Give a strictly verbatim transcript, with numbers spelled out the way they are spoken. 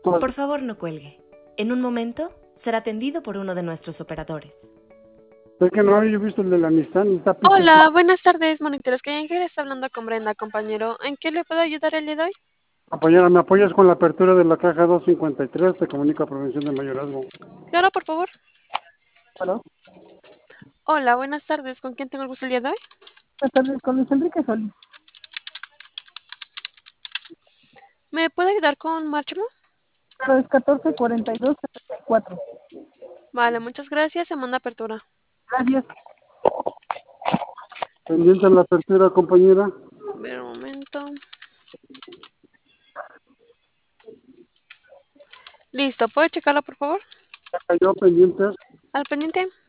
Por favor, no cuelgue. En un momento será atendido por uno de nuestros operadores. Es que no había visto el de la Nissan, está pico. Hola, buenas tardes, monitores que Ángel está hablando con Brenda, compañero. ¿En qué le puedo ayudar el día de hoy? Compañera, ¿me apoyas con la apertura de la caja doscientos cincuenta y tres? Te comunica Prevención de Mayorazgo. Claro, por favor. Hola. Hola, buenas tardes. ¿Con quién tengo el gusto el día de hoy? Buenas tardes, con Luis Enrique Solís. ¿Me puede ayudar con Márchamo? Claro, es catorce cuarenta y dos setenta y cuatro. Vale, muchas gracias. Se manda apertura. Gracias. Pendiente en la apertura, compañera. A ver, un momento. Listo, ¿puede checarlo, por favor? Ya cayó pendiente. Al pendiente.